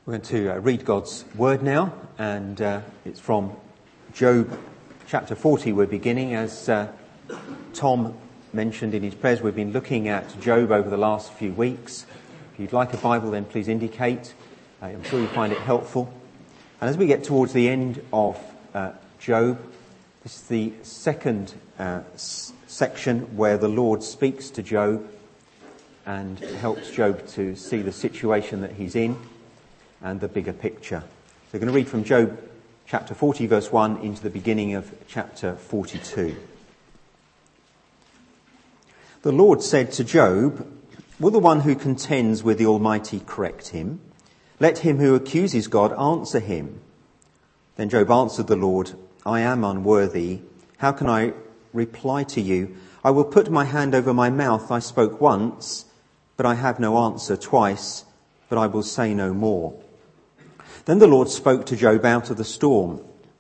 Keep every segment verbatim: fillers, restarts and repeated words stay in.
We're going to uh, read God's word now, and uh, it's from Job chapter forty. We're beginning, as uh, Tom mentioned in his prayers. We've been looking at Job over the last few weeks. If you'd like a Bible, then please indicate. Uh, I'm sure you'll find it helpful. And as we get towards the end of uh, Job, this is the second uh, s- section where the Lord speaks to Job and helps Job to see the situation that he's in and the bigger picture. So we're going to read from Job chapter forty, verse one, into the beginning of chapter forty-two. The Lord said to Job, "Will the one who contends with the Almighty correct him? Let him who accuses God answer him." Then Job answered the Lord, "I am unworthy. How can I reply to you? I will put my hand over my mouth. I spoke once, but I have no answer. Twice, but I will say no more." Then the Lord spoke to Job out of the storm.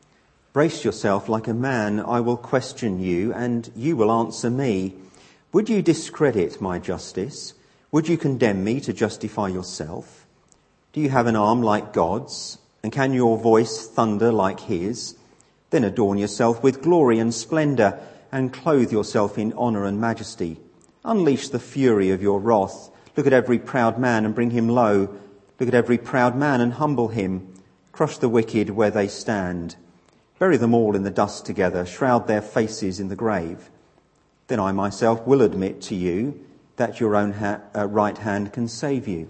"Brace yourself like a man. I will question you, and you will answer me. Would you discredit my justice? Would you condemn me to justify yourself? Do you have an arm like God's? And can your voice thunder like his? Then adorn yourself with glory and splendour, and clothe yourself in honour and majesty. Unleash the fury of your wrath. Look at every proud man and bring him low. Look at every proud man and humble him. Crush the wicked where they stand. Bury them all in the dust together. Shroud their faces in the grave. Then I myself will admit to you that your own ha- uh, right hand can save you.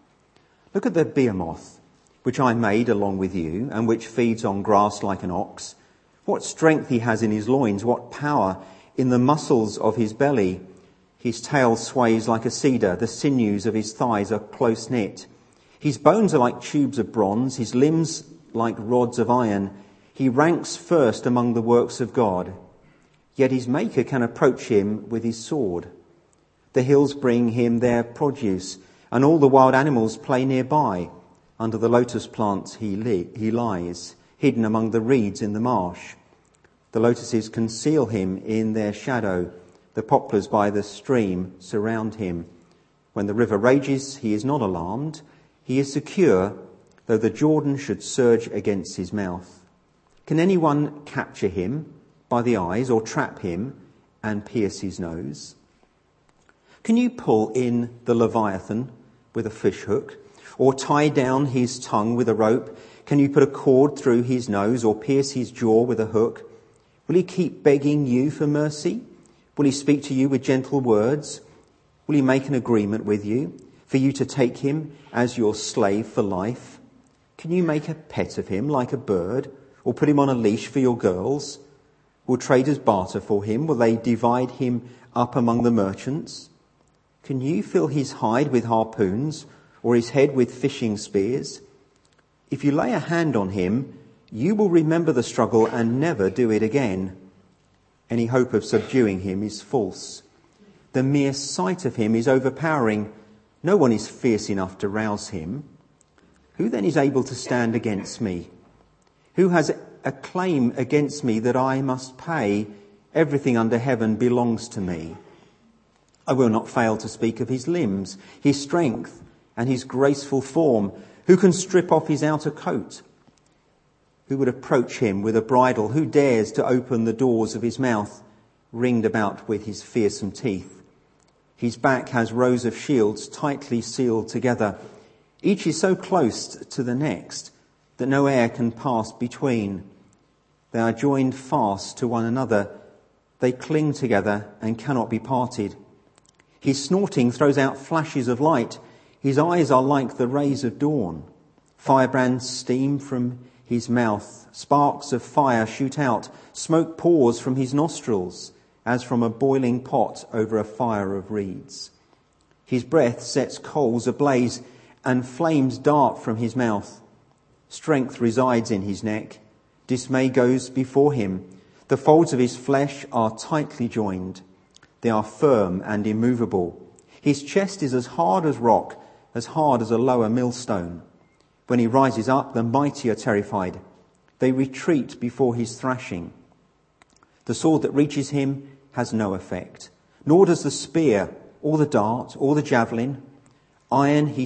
Look at the behemoth, which I made along with you, and which feeds on grass like an ox. What strength he has in his loins, what power in the muscles of his belly. His tail sways like a cedar, the sinews of his thighs are close knit. His bones are like tubes of bronze, his limbs like rods of iron. He ranks first among the works of God. Yet his maker can approach him with his sword. The hills bring him their produce, and all the wild animals play nearby. Under the lotus plants he, li- he lies, hidden among the reeds in the marsh. The lotuses conceal him in their shadow. The poplars by the stream surround him. When the river rages, he is not alarmed. He is secure, though the Jordan should surge against his mouth. Can anyone capture him by the eyes, or trap him and pierce his nose? Can you pull in the Leviathan with a fish hook, or tie down his tongue with a rope? Can you put a cord through his nose, or pierce his jaw with a hook? Will he keep begging you for mercy? Will he speak to you with gentle words? Will he make an agreement with you, for you to take him as your slave for life? Can you make a pet of him like a bird, or put him on a leash for your girls? Will traders barter for him? Will they divide him up among the merchants? Can you fill his hide with harpoons, or his head with fishing spears? If you lay a hand on him, you will remember the struggle and never do it again. Any hope of subduing him is false. The mere sight of him is overpowering. No one is fierce enough to rouse him. Who then is able to stand against me? Who has a claim against me that I must pay? Everything under heaven belongs to me. I will not fail to speak of his limbs, his strength, and his graceful form. Who can strip off his outer coat? Who would approach him with a bridle? Who dares to open the doors of his mouth, ringed about with his fearsome teeth? His back has rows of shields tightly sealed together. Each is so close to the next that no air can pass between. They are joined fast to one another. They cling together and cannot be parted. His snorting throws out flashes of light. His eyes are like the rays of dawn. Firebrands steam from his mouth. Sparks of fire shoot out. Smoke pours from his nostrils, as from a boiling pot over a fire of reeds. His breath sets coals ablaze, and flames dart from his mouth. Strength resides in his neck. Dismay goes before him. The folds of his flesh are tightly joined. They are firm and immovable. His chest is as hard as rock, as hard as a lower millstone. When he rises up, the mighty are terrified. They retreat before his thrashing. The sword that reaches him has no effect, nor does the spear, or the dart, or the javelin. Iron he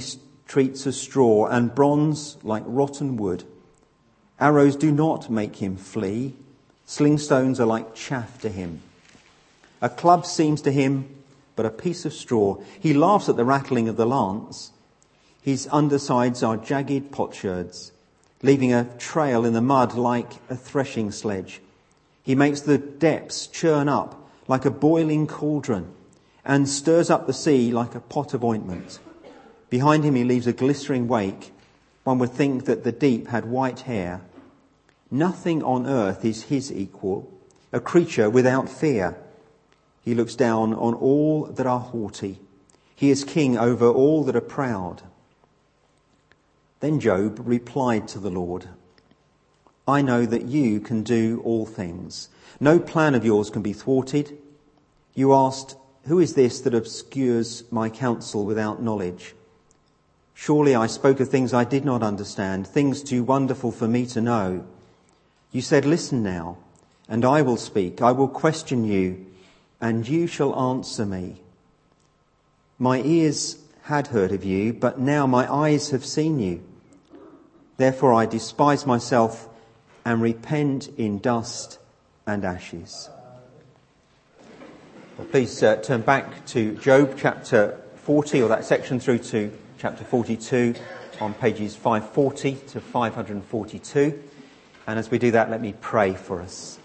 treats as straw, and bronze like rotten wood. Arrows do not make him flee. Slingstones are like chaff to him. A club seems to him but a piece of straw. He laughs at the rattling of the lance. His undersides are jagged potsherds, leaving a trail in the mud like a threshing sledge. He makes the depths churn up like a boiling cauldron and stirs up the sea like a pot of ointment. Behind him he leaves a glistering wake. One would think that the deep had white hair. Nothing on earth is his equal, a creature without fear. He looks down on all that are haughty. He is king over all that are proud. Then Job replied to the Lord, I know that you can do all things. No plan of yours can be thwarted. You asked, who is this that obscures my counsel without knowledge? Surely I spoke of things I did not understand, things too wonderful for me to know. You said, listen now, and I will speak. I will question you, and you shall answer me. My ears had heard of you, but now my eyes have seen you. Therefore I despise myself and repent in dust and ashes. Well, please uh, turn back to Job chapter forty, or that section through to chapter forty-two, on pages five forty to five forty-two. And as we do that, let me pray for us.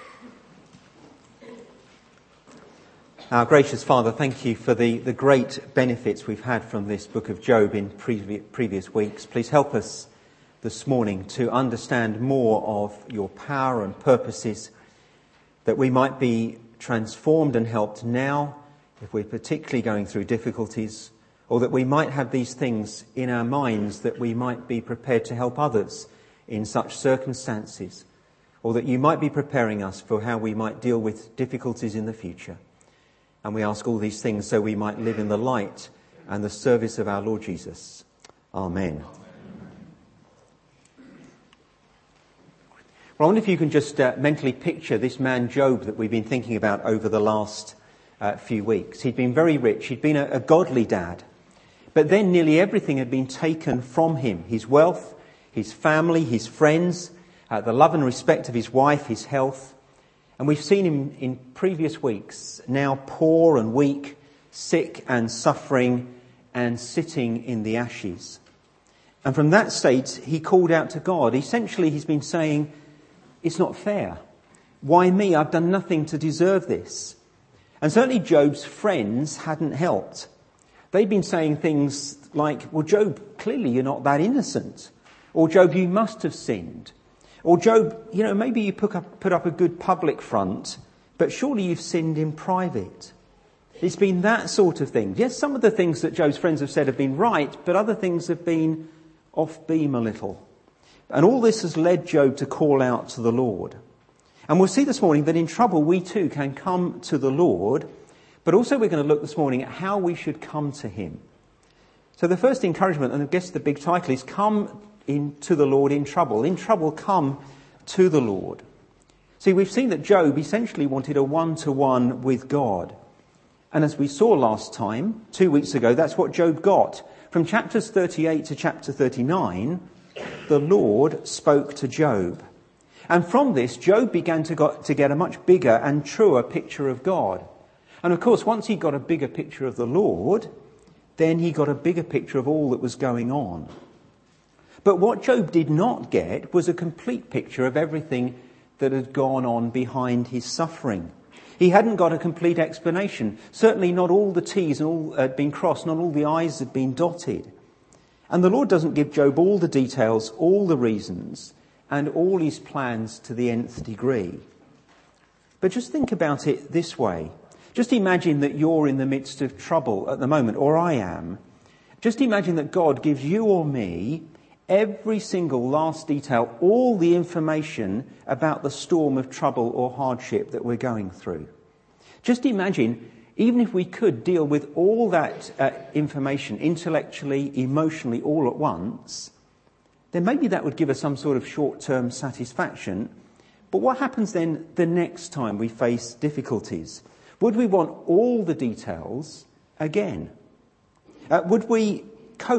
Our gracious Father, thank you for the, the great benefits we've had from this book of Job in previ- previous weeks. Please help us this morning to understand more of your power and purposes, that we might be transformed and helped now if we're particularly going through difficulties, or that we might have these things in our minds that we might be prepared to help others in such circumstances, or that you might be preparing us for how we might deal with difficulties in the future. And we ask all these things so we might live in the light and the service of our Lord Jesus. Amen. Well, I wonder if you can just uh, mentally picture this man Job that we've been thinking about over the last uh, few weeks. He'd been very rich. He'd been a, a godly dad. But then nearly everything had been taken from him. His wealth, his family, his friends, uh, the love and respect of his wife, his health. And we've seen him in previous weeks, now poor and weak, sick and suffering, and sitting in the ashes. And from that state, he called out to God. Essentially, he's been saying, it's not fair. Why me? I've done nothing to deserve this. And certainly Job's friends hadn't helped. They'd been saying things like, well, Job, clearly you're not that innocent. Or Job, you must have sinned. Or Job, you know, maybe you put up, put up a good public front, but surely you've sinned in private. It's been that sort of thing. Yes, some of the things that Job's friends have said have been right, but other things have been off beam a little. And all this has led Job to call out to the Lord. And we'll see this morning that in trouble we too can come to the Lord, but also we're going to look this morning at how we should come to him. So the first encouragement, and I guess the big title, is come in to the Lord in trouble. In trouble, come to the Lord. See, we've seen that Job essentially wanted a one-to-one with God. And as we saw last time, two weeks ago, that's what Job got. From chapters thirty-eight to chapter thirty-nine, the Lord spoke to Job. And from this, Job began to, got, to get a much bigger and truer picture of God. And of course, once he got a bigger picture of the Lord, then he got a bigger picture of all that was going on. But what Job did not get was a complete picture of everything that had gone on behind his suffering. He hadn't got a complete explanation. Certainly not all the T's and all had been crossed, not all the I's had been dotted. And the Lord doesn't give Job all the details, all the reasons, and all his plans to the nth degree. But just think about it this way. Just imagine that you're in the midst of trouble at the moment, or I am. Just imagine that God gives you or me every single last detail, all the information about the storm of trouble or hardship that we're going through. Just imagine, even if we could deal with all that uh, information intellectually, emotionally, all at once, then maybe that would give us some sort of short-term satisfaction. But what happens then the next time we face difficulties? Would we want all the details again? Uh, would we cope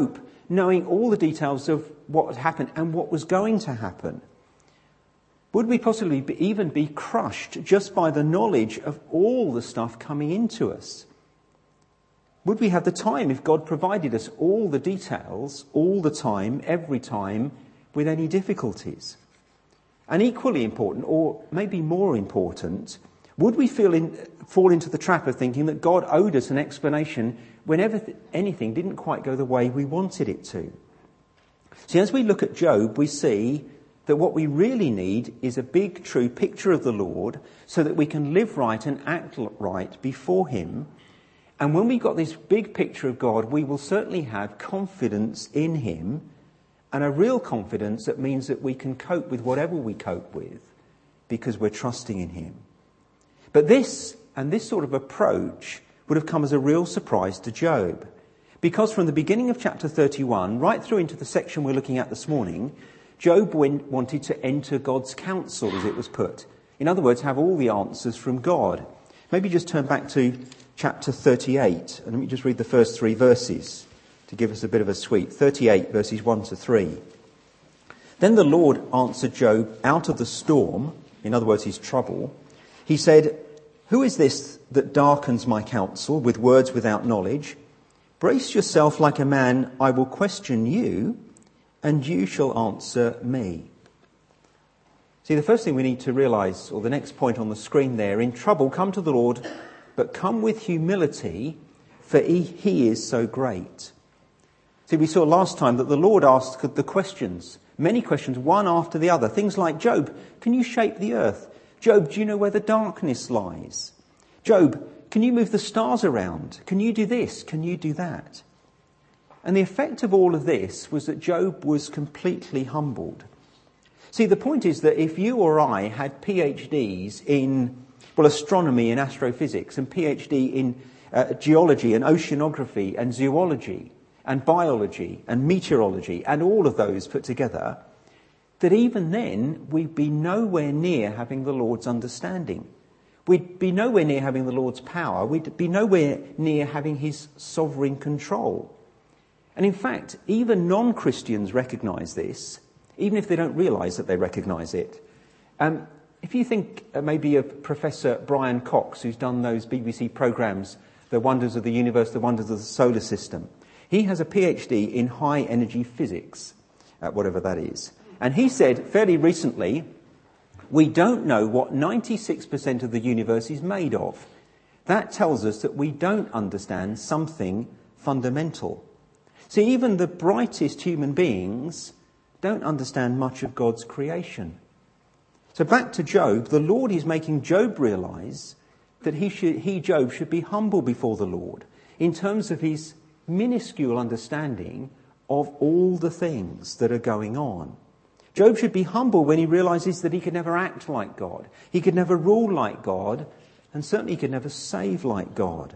knowing all the details of what had happened and what was going to happen? Would we possibly be, even be crushed just by the knowledge of all the stuff coming into us? Would we have the time if God provided us all the details, all the time, every time, with any difficulties? And equally important, or maybe more important, would we feel in, fall into the trap of thinking that God owed us an explanation whenever th- anything didn't quite go the way we wanted it to? See, as we look at Job, we see that what we really need is a big, true picture of the Lord so that we can live right and act right before him. And when we've got this big picture of God, we will certainly have confidence in him, and a real confidence that means that we can cope with whatever we cope with because we're trusting in him. But this, and this sort of approach, would have come as a real surprise to Job. Because from the beginning of chapter thirty-one, right through into the section we're looking at this morning, Job went, wanted to enter God's counsel, as it was put. In other words, have all the answers from God. Maybe just turn back to chapter thirty-eight, and let me just read the first three verses to give us a bit of a sweep. thirty-eight, verses one to three. Then the Lord answered Job out of the storm, in other words, his trouble. He said, "Who is this that darkens my counsel with words without knowledge? Brace yourself like a man, I will question you, and you shall answer me." See, the first thing we need to realise, or the next point on the screen there, in trouble, come to the Lord, but come with humility, for he, he is so great. See, we saw last time that the Lord asked the questions, many questions, one after the other. Things like, Job, can you shape the earth? Job, do you know where the darkness lies? Job, can you move the stars around? Can you do this? Can you do that? And the effect of all of this was that Job was completely humbled. See, the point is that if you or I had PhDs in, well, astronomy and astrophysics, and PhD in uh, geology and oceanography and zoology and biology and meteorology and all of those put together, that even then we'd be nowhere near having the Lord's understanding. We'd be nowhere near having the Lord's power. We'd be nowhere near having his sovereign control. And in fact, even non-Christians recognise this, even if they don't realise that they recognise it. Um, if you think uh, maybe of Professor Brian Cox, who's done those B B C programmes, The Wonders of the Universe, The Wonders of the Solar System, he has a PhD in high energy physics, uh, whatever that is. And he said fairly recently, we don't know what ninety-six percent of the universe is made of. That tells us that we don't understand something fundamental. See, even the brightest human beings don't understand much of God's creation. So back to Job, the Lord is making Job realise that he, should, he, Job, should be humble before the Lord in terms of his minuscule understanding of all the things that are going on. Job should be humble when he realises that he could never act like God. He could never rule like God, and certainly he could never save like God.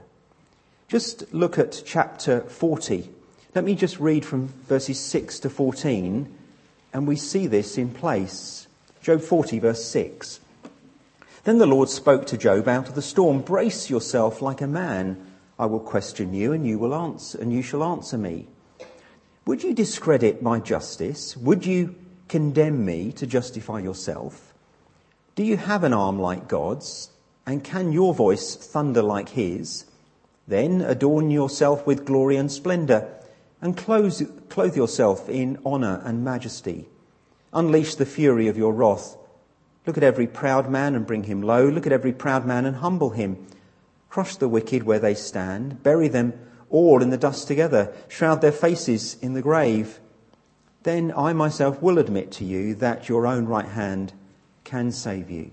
Just look at chapter forty. Let me just read from verses six to fourteen, and we see this in place. Job forty, verse six. Then the Lord spoke to Job out of the storm. Brace yourself like a man. I will question you, and you will answer, and you shall answer me. Would you discredit my justice? Would you condemn me to justify yourself? Do you have an arm like God's? And can your voice thunder like his? Then adorn yourself with glory and splendour, and clothe, clothe yourself in honour and majesty. Unleash the fury of your wrath. Look at every proud man and bring him low. Look at every proud man and humble him. Crush the wicked where they stand. Bury them all in the dust together. Shroud their faces in the grave. Then I myself will admit to you that your own right hand can save you.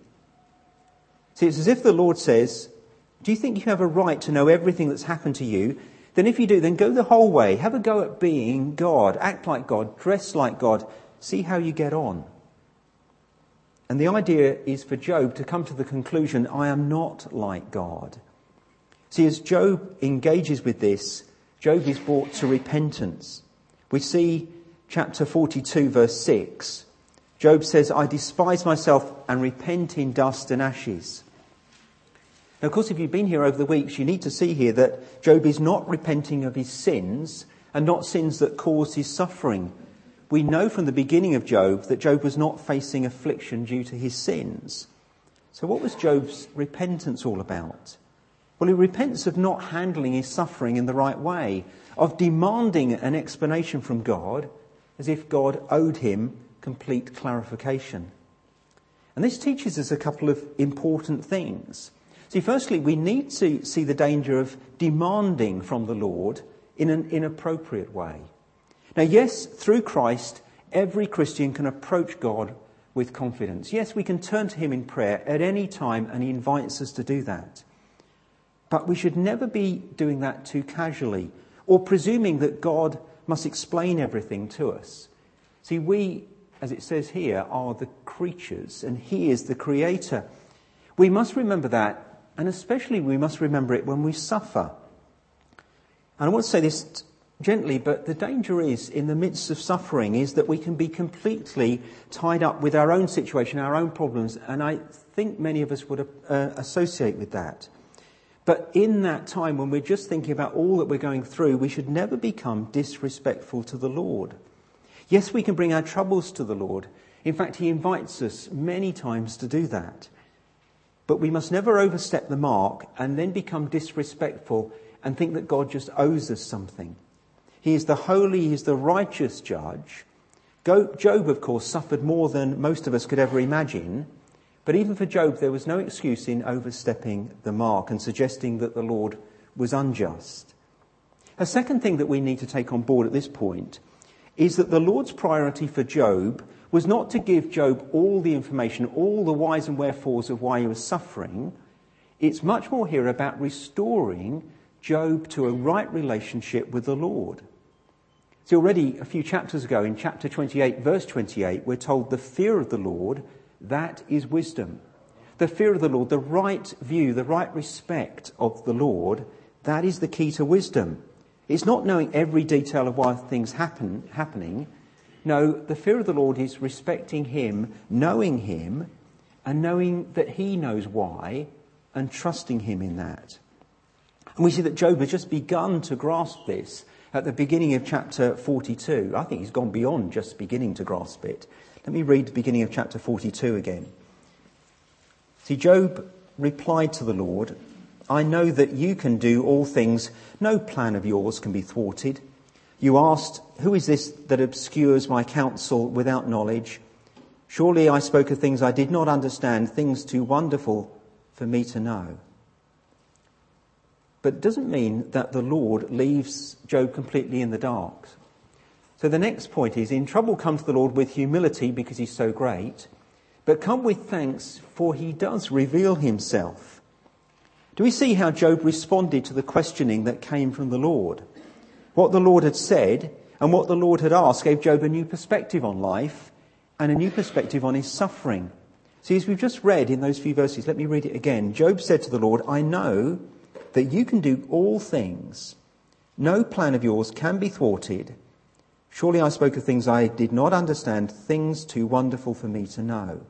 See, it's as if the Lord says, do you think you have a right to know everything that's happened to you? Then if you do, then go the whole way. Have a go at being God. Act like God. Dress like God. See how you get on. And the idea is for Job to come to the conclusion, I am not like God. See, as Job engages with this, Job is brought to repentance. We see chapter forty-two, verse six. Job says, I despise myself and repent in dust and ashes. Now, of course, if you've been here over the weeks, you need to see here that Job is not repenting of his sins, and not sins that caused his suffering. We know from the beginning of Job that Job was not facing affliction due to his sins. So what was Job's repentance all about? Well, he repents of not handling his suffering in the right way, of demanding an explanation from God as if God owed him complete clarification. And this teaches us a couple of important things. See, firstly, we need to see the danger of demanding from the Lord in an inappropriate way. Now, yes, through Christ, every Christian can approach God with confidence. Yes, we can turn to him in prayer at any time, and he invites us to do that. But we should never be doing that too casually or presuming that God must explain everything to us. See, we, as it says here, are the creatures and he is the creator. We must remember that, and especially we must remember it when we suffer. And I want to say this gently, but the danger is, in the midst of suffering, is that we can be completely tied up with our own situation, our own problems, and I think many of us would uh, associate with that. But in that time when we're just thinking about all that we're going through, we should never become disrespectful to the Lord. Yes, we can bring our troubles to the Lord. In fact, he invites us many times to do that. But we must never overstep the mark and then become disrespectful and think that God just owes us something. He is the holy, he is the righteous judge. Job, of course, suffered more than most of us could ever imagine. But even for Job, there was no excuse in overstepping the mark and suggesting that the Lord was unjust. A second thing that we need to take on board at this point is that the Lord's priority for Job was not to give Job all the information, all the whys and wherefores of why he was suffering. It's much more here about restoring Job to a right relationship with the Lord. See, already a few chapters ago, in chapter twenty-eight, verse twenty-eight, we're told the fear of the Lord, that is wisdom. The fear of the Lord, the right view, the right respect of the Lord, that is the key to wisdom. It's not knowing every detail of why things happen happening. No, the fear of the Lord is respecting him, knowing him, and knowing that he knows why, and trusting him in that. And we see that Job has just begun to grasp this at the beginning of chapter forty-two. I think he's gone beyond just beginning to grasp it. Let me read the beginning of chapter forty-two again. See, Job replied to the Lord, I know that you can do all things. No plan of yours can be thwarted. You asked, who is this that obscures my counsel without knowledge? Surely I spoke of things I did not understand, things too wonderful for me to know. But it doesn't mean that the Lord leaves Job completely in the dark. So the next point is, in trouble come to the Lord with humility because he's so great, but come with thanks for he does reveal himself. Do we see how Job responded to the questioning that came from the Lord? What the Lord had said and what the Lord had asked gave Job a new perspective on life and a new perspective on his suffering. See, as we've just read in those few verses, let me read it again. Job said to the Lord, I know that you can do all things. No plan of yours can be thwarted. Surely I spoke of things I did not understand, things too wonderful for me to know.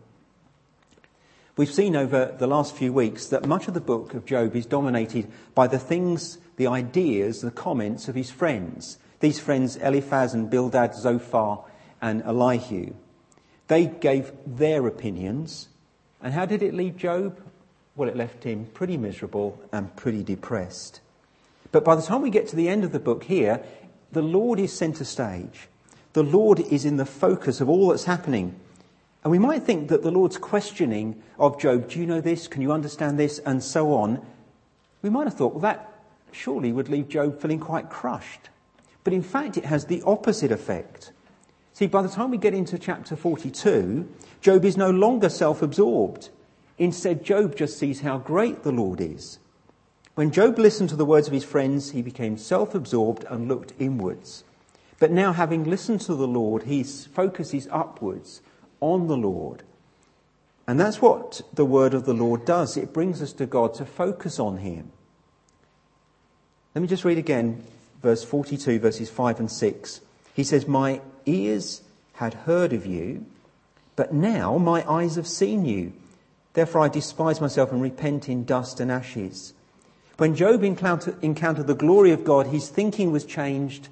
We've seen over the last few weeks that much of the book of Job is dominated by the things, the ideas, the comments of his friends. These friends, Eliphaz and Bildad, Zophar and Elihu. They gave their opinions. And how did it leave Job? Well, it left him pretty miserable and pretty depressed. But by the time we get to the end of the book here, the Lord is centre stage. The Lord is in the focus of all that's happening. And we might think that the Lord's questioning of Job, do you know this? Can you understand this? And so on. We might have thought, well, that surely would leave Job feeling quite crushed. But in fact, it has the opposite effect. See, by the time we get into chapter forty-two, Job is no longer self-absorbed. Instead, Job just sees how great the Lord is. When Job listened to the words of his friends, he became self-absorbed and looked inwards. But now, having listened to the Lord, his focus is upwards on the Lord. And that's what the word of the Lord does. It brings us to God to focus on him. Let me just read again, verse forty-two, verses five and six. He says, my ears had heard of you, but now my eyes have seen you. Therefore I despise myself and repent in dust and ashes. When Job encountered, encountered the glory of God, his thinking was changed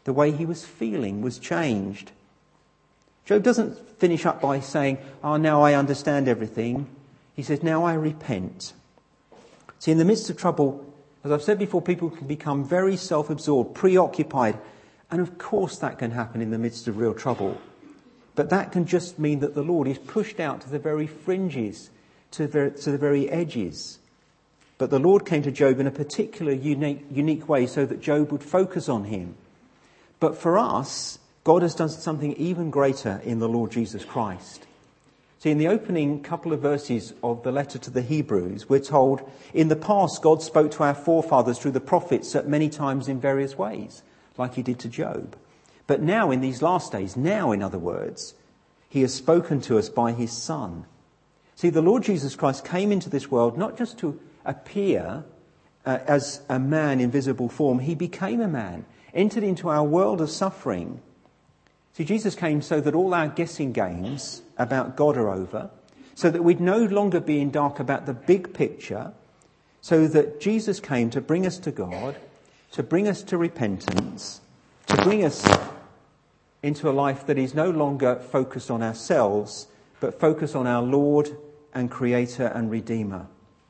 The way he was feeling was changed. Job doesn't finish up by saying, oh, now I understand everything. He says, now I repent. See, in the midst of trouble, as I've said before, people can become very self-absorbed, preoccupied. And of course that can happen in the midst of real trouble. But that can just mean that the Lord is pushed out to the very fringes, to the, to the very edges. But the Lord came to Job in a particular unique, unique way so that Job would focus on him. But for us, God has done something even greater in the Lord Jesus Christ. See, in the opening couple of verses of the letter to the Hebrews, we're told, in the past God spoke to our forefathers through the prophets at many times in various ways, like he did to Job. But now in these last days, now in other words, he has spoken to us by his Son. See, the Lord Jesus Christ came into this world not just to appear uh, as a man in visible form. He became a man, entered into our world of suffering. See, Jesus came so that all our guessing games about God are over, so that we'd no longer be in dark about the big picture, so that Jesus came to bring us to God, to bring us to repentance, to bring us into a life that is no longer focused on ourselves, but focused on our Lord and Creator and Redeemer.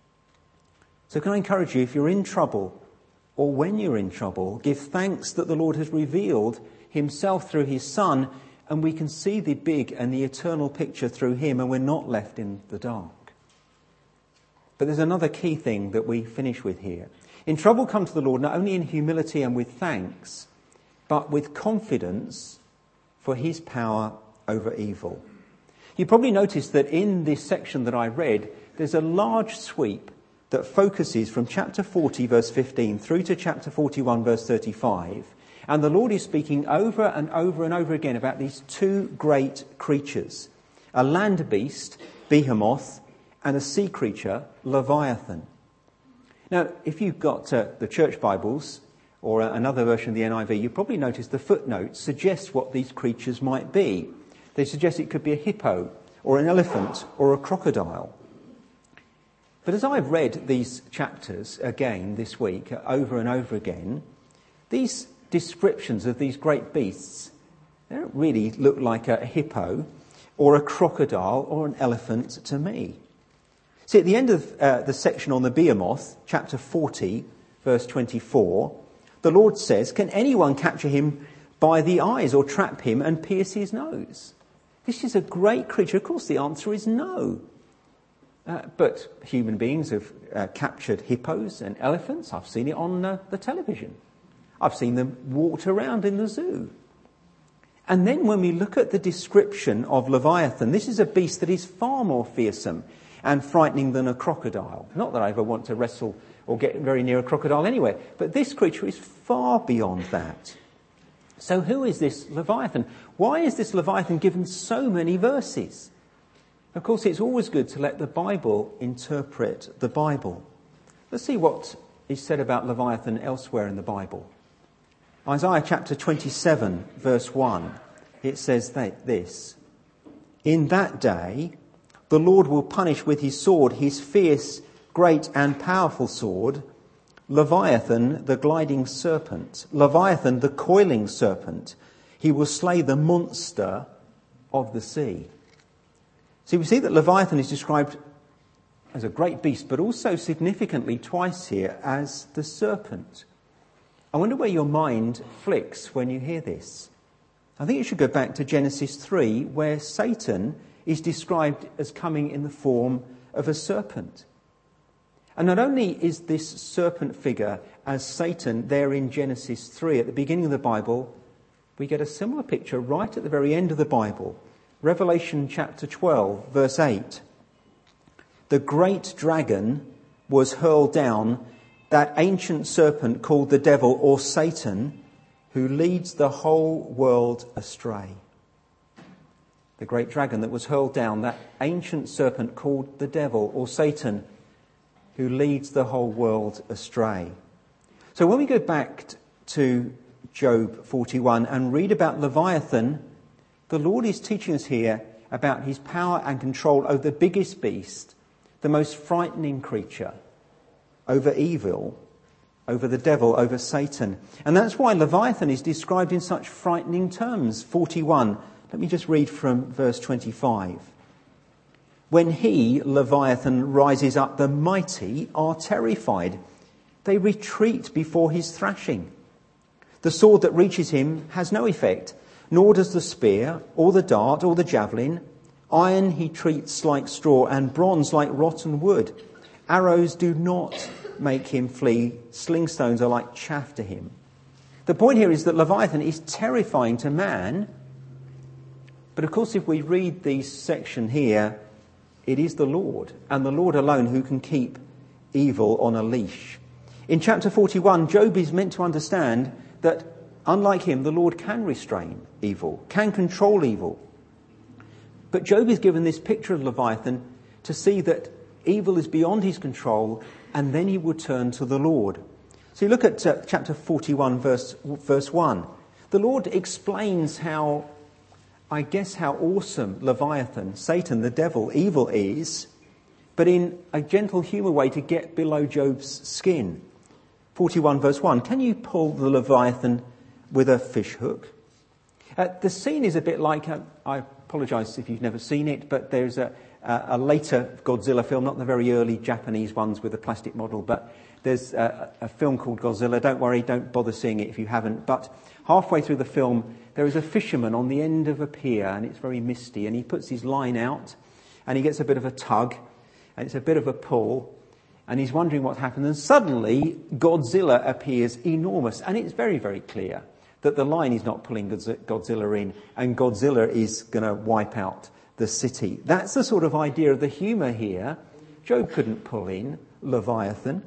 So can I encourage you, if you're in trouble, or when you're in trouble, give thanks that the Lord has revealed himself through his Son, and we can see the big and the eternal picture through him, and we're not left in the dark. But there's another key thing that we finish with here. In trouble, come to the Lord not only in humility and with thanks, but with confidence for his power over evil. You probably noticed that in this section that I read, there's a large sweep that focuses from chapter forty, verse fifteen, through to chapter forty-one, verse thirty-five. And the Lord is speaking over and over and over again about these two great creatures, a land beast, Behemoth, and a sea creature, Leviathan. Now, if you've got uh, the church Bibles or uh, another version of the N I V, you probably noticed the footnotes suggest what these creatures might be. They suggest it could be a hippo or an elephant or a crocodile. But as I've read these chapters again this week, uh, over and over again, these descriptions of these great beasts, they don't really look like a hippo or a crocodile or an elephant to me. See, at the end of uh, the section on the Behemoth, chapter forty, verse twenty-four, the Lord says, can anyone capture him by the eyes or trap him and pierce his nose? This is a great creature. Of course, the answer is no. Uh, but human beings have uh, captured hippos and elephants. I've seen it on uh, the television. I've seen them walked around in the zoo. And then when we look at the description of Leviathan, this is a beast that is far more fearsome and frightening than a crocodile. Not that I ever want to wrestle or get very near a crocodile anyway, but this creature is far beyond that. So who is this Leviathan? Why is this Leviathan given so many verses? Of course, it's always good to let the Bible interpret the Bible. Let's see what is said about Leviathan elsewhere in the Bible. Isaiah chapter twenty-seven, verse one, it says that this, in that day, the Lord will punish with his sword, his fierce, great and powerful sword, Leviathan, the gliding serpent, Leviathan, the coiling serpent. He will slay the monster of the sea. See, we see that Leviathan is described as a great beast, but also significantly twice here as the serpent. I wonder where your mind flicks when you hear this. I think you should go back to Genesis three, where Satan is described as coming in the form of a serpent. And not only is this serpent figure as Satan there in Genesis three at the beginning of the Bible, we get a similar picture right at the very end of the Bible. Revelation chapter twelve, verse eight. The great dragon was hurled down, that ancient serpent called the devil or Satan, who leads the whole world astray. The great dragon that was hurled down, that ancient serpent called the devil or Satan, who leads the whole world astray. So when we go back to Job forty-one and read about Leviathan, the Lord is teaching us here about his power and control over the biggest beast, the most frightening creature, over evil, over the devil, over Satan. And that's why Leviathan is described in such frightening terms. forty-one, let me just read from verse twenty-five. When he, Leviathan, rises up, the mighty are terrified. They retreat before his thrashing. The sword that reaches him has no effect, nor does the spear, or the dart, or the javelin. Iron he treats like straw, and bronze like rotten wood. Arrows do not make him flee. Sling stones are like chaff to him. The point here is that Leviathan is terrifying to man. But of course, if we read this section here, it is the Lord, and the Lord alone, who can keep evil on a leash. In chapter forty-one, Job is meant to understand that, unlike him, the Lord can restrain evil, can control evil. But Job is given this picture of Leviathan to see that evil is beyond his control, and then he would turn to the Lord. So you look at uh, chapter forty-one, verse, verse one. The Lord explains how, I guess, how awesome Leviathan, Satan, the devil, evil is, but in a gentle humour way to get below Job's skin. forty-one, verse one. Can you pull the Leviathan with a fish hook? Uh, the scene is a bit like, a, I apologise if you've never seen it, but there's a, a, a later Godzilla film, not the very early Japanese ones with a plastic model, but there's a, a film called Godzilla. Don't worry, don't bother seeing it if you haven't. But halfway through the film, there is a fisherman on the end of a pier, and it's very misty, and he puts his line out, and he gets a bit of a tug, and it's a bit of a pull, and he's wondering what happened, and suddenly Godzilla appears enormous, and it's very, very clear that the line is not pulling Godzilla in, and Godzilla is going to wipe out the city. That's the sort of idea of the humour here. Job couldn't pull in Leviathan.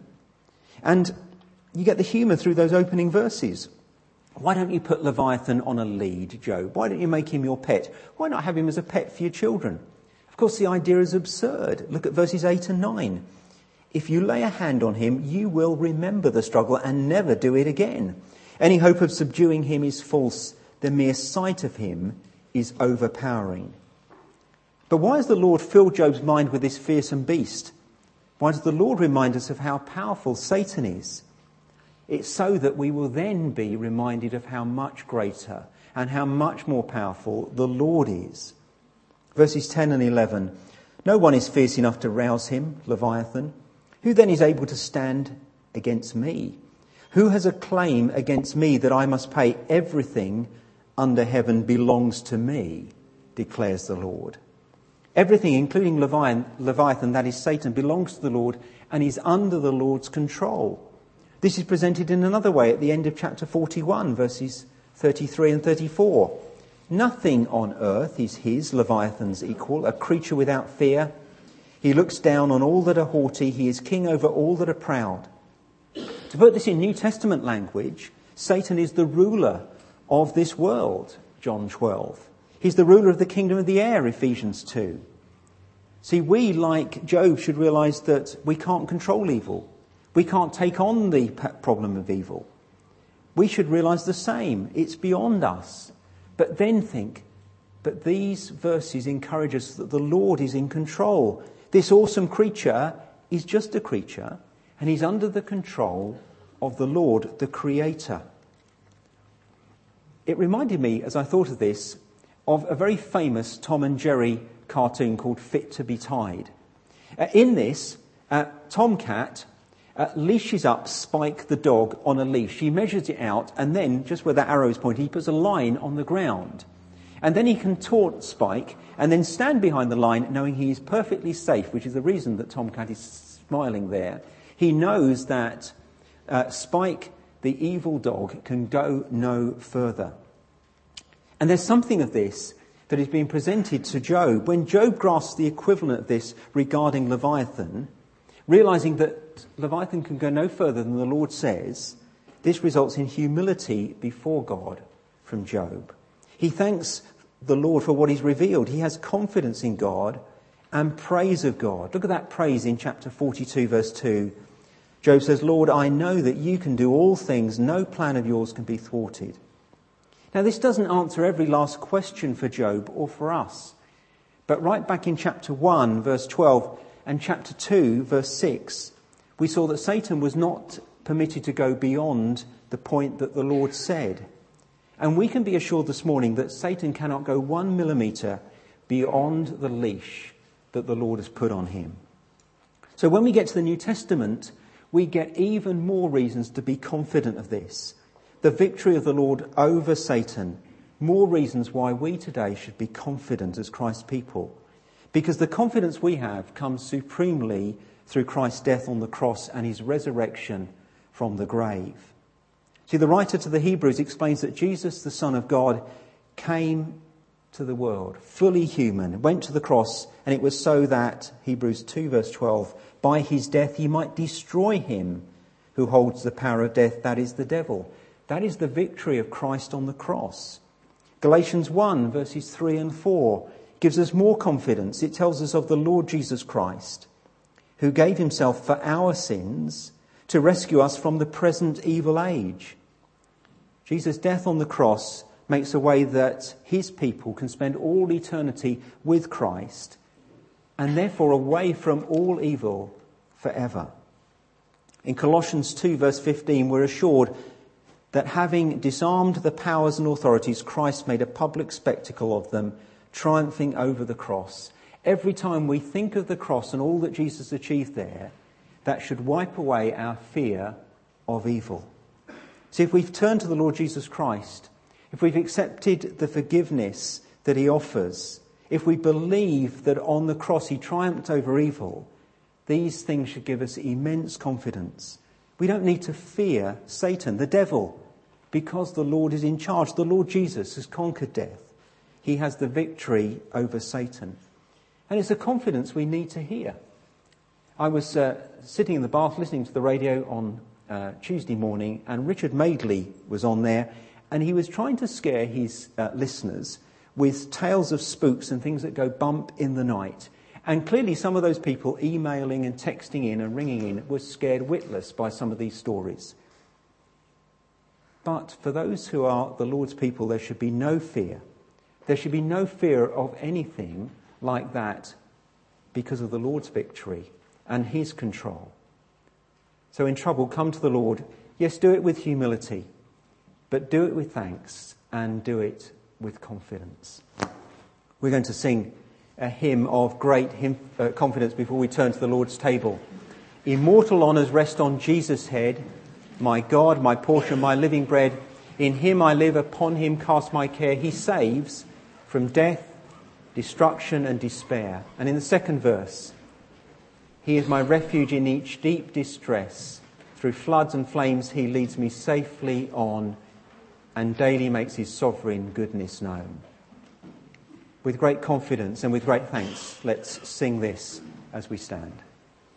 And you get the humour through those opening verses. Why don't you put Leviathan on a lead, Job? Why don't you make him your pet? Why not have him as a pet for your children? Of course, the idea is absurd. Look at verses eight and nine. If you lay a hand on him, you will remember the struggle and never do it again. Any hope of subduing him is false. The mere sight of him is overpowering. But why has the Lord filled Job's mind with this fearsome beast? Why does the Lord remind us of how powerful Satan is? It's so that we will then be reminded of how much greater and how much more powerful the Lord is. Verses ten and eleven. No one is fierce enough to rouse him, Leviathan. Who then is able to stand against me? Who has a claim against me that I must pay? Everything under heaven belongs to me, declares the Lord. Everything, including Leviathan, that is Satan, belongs to the Lord and is under the Lord's control. This is presented in another way at the end of chapter forty-one, verses thirty-three and thirty-four. Nothing on earth is his, Leviathan's equal, a creature without fear. He looks down on all that are haughty. He is king over all that are proud. To put this in New Testament language, Satan is the ruler of this world, John twelve. He's the ruler of the kingdom of the air, Ephesians two. See, we, like Job, should realise that we can't control evil. We can't take on the problem of evil. We should realise the same. It's beyond us. But then think, but these verses encourage us that the Lord is in control. This awesome creature is just a creature, and he's under the control of the Lord, the Creator. It reminded me, as I thought of this, of a very famous Tom and Jerry cartoon called Fit to be Tied. Uh, in this, uh, Tomcat uh, leashes up Spike the dog on a leash. He measures it out, and then, just where that arrow is pointing, he puts a line on the ground. And then he can taunt Spike and then stand behind the line knowing he is perfectly safe, which is the reason that Tomcat is smiling there. He knows that uh, Spike, the evil dog, can go no further. And there's something of this that is being presented to Job. When Job grasps the equivalent of this regarding Leviathan, realising that Leviathan can go no further than the Lord says, this results in humility before God from Job. He thanks the Lord for what he's revealed. He has confidence in God and praise of God. Look at that praise in chapter forty-two, verse two. Job says, Lord, I know that you can do all things. No plan of yours can be thwarted. Now, this doesn't answer every last question for Job or for us. But right back in chapter one, verse twelve, and chapter two, verse six, we saw that Satan was not permitted to go beyond the point that the Lord said. And we can be assured this morning that Satan cannot go one millimetre beyond the leash that the Lord has put on him. So when we get to the New Testament, we get even more reasons to be confident of this. The victory of the Lord over Satan. More reasons why we today should be confident as Christ's people. Because the confidence we have comes supremely through Christ's death on the cross and his resurrection from the grave. See, the writer to the Hebrews explains that Jesus, the Son of God, came to the world, fully human, went to the cross, and it was so that, Hebrews two verse twelve, by his death he might destroy him who holds the power of death, that is the devil. That is the victory of Christ on the cross. Galatians one verses three and four gives us more confidence. It tells us of the Lord Jesus Christ, who gave himself for our sins to rescue us from the present evil age. Jesus' death on the cross makes a way that his people can spend all eternity with Christ and therefore away from all evil forever. In Colossians two verse fifteen, we're assured that having disarmed the powers and authorities, Christ made a public spectacle of them, triumphing over the cross. Every time we think of the cross and all that Jesus achieved there, that should wipe away our fear of evil. See, if we've turned to the Lord Jesus Christ, if we've accepted the forgiveness that he offers, if we believe that on the cross he triumphed over evil, these things should give us immense confidence. We don't need to fear Satan, the devil, because the Lord is in charge. The Lord Jesus has conquered death. He has the victory over Satan. And it's a confidence we need to hear. I was uh, sitting in the bath listening to the radio on uh, Tuesday morning, and Richard Madeley was on there, and he was trying to scare his uh, listeners with tales of spooks and things that go bump in the night. And clearly some of those people emailing and texting in and ringing in were scared witless by some of these stories. But for those who are the Lord's people, there should be no fear. There should be no fear of anything like that because of the Lord's victory and his control. So in trouble, come to the Lord. Yes, do it with humility, but do it with thanks and do it with confidence. We're going to sing a hymn of great hymn, uh, confidence before we turn to the Lord's table. Immortal honours rest on Jesus' head, my God, my portion, my living bread. In him I live, upon him cast my care. He saves from death, destruction and despair. And in the second verse, he is my refuge in each deep distress. Through floods and flames he leads me safely on and daily makes his sovereign goodness known. With great confidence and with great thanks, let's sing this as we stand.